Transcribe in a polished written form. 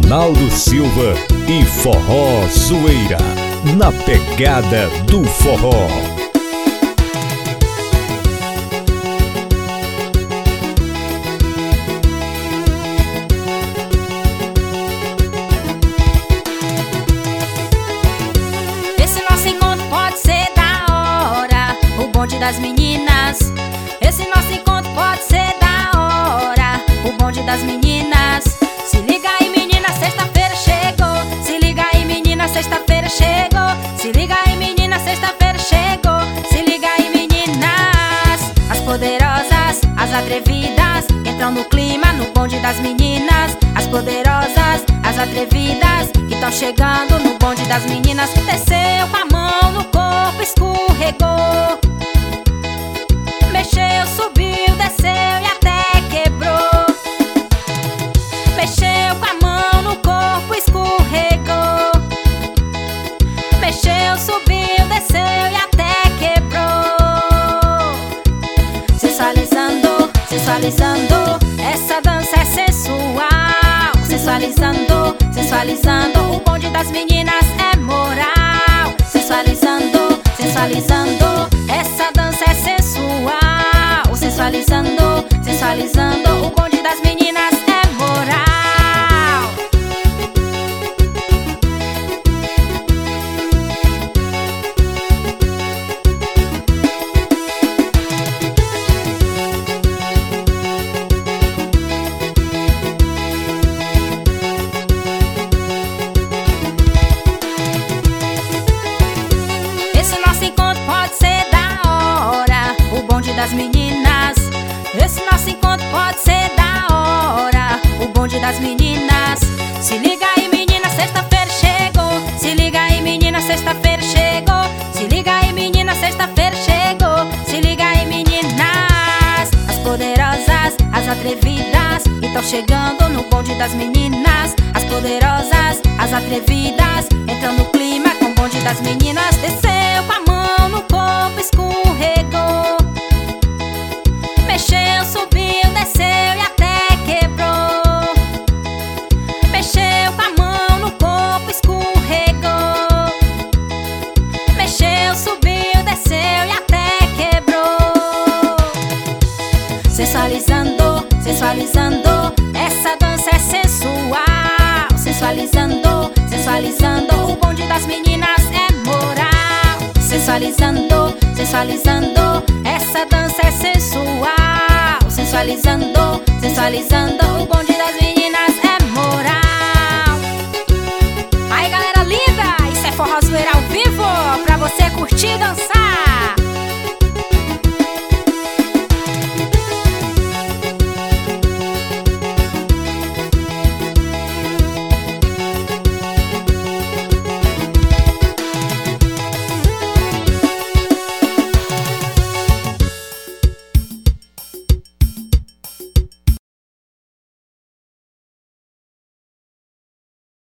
Ronaldo Silva e Forró Zoeira, na pegada do forró. Esse nosso encontro pode ser da hora, o bonde das meninas. Esse nosso encontro pode ser da hora, o bonde das meninas. Se liga aí, menina, sexta-feira chegou. Se liga aí, menina, sexta-feira chegou. Se liga aí, menina, sexta-feira chegou. Se liga aí, meninas, as poderosas, as atrevidas, entram no clima, no bonde das meninas. As poderosas, as atrevidas, que estão chegando no bonde das meninas. Desceu com a mão no corpo, escorregou, mexeu, subiu, desceu e até quebrou. Mexeu com a mão no corpo, escorregou, mexeu, subiu, desceu e até quebrou. Sensualizando, sensualizando, essa dança é sensual. Sensualizando, sensualizando, o bonde das meninas é moral. Sensualizando, sensualizando, essa dança é sensual. Sensualizando, sensualizando, o bonde das meninas é moral. Esse nosso encontro pode ser da hora, o bonde das meninas. Esse nosso encontro pode ser da hora, o bonde das meninas. Se liga aí, menina, sexta-feira chegou. Se liga aí, menina, sexta-feira chegou. Se liga aí, menina, sexta-feira chegou. Se liga aí, meninas, as poderosas, as atrevidas, estão chegando no bonde das meninas. As poderosas, as atrevidas, entram no clima com o bonde das meninas. Desceu com a mão no corpo, escorregou, mexeu, subiu, desceu e até quebrou. Mexeu com a mão no corpo, escorregou, mexeu, subiu, desceu e até quebrou. Sensualizando, sensualizando, essa dança é sensual. Sensualizando, sensualizando, o bonde das meninas é moral. Sensualizando, sensualizando, essa dança é sensual. Sensualizando, sensualizando, o bonde das meninas é moral. Aí, galera linda, isso é Forró Zoeira ao vivo, pra você curtir e dançar.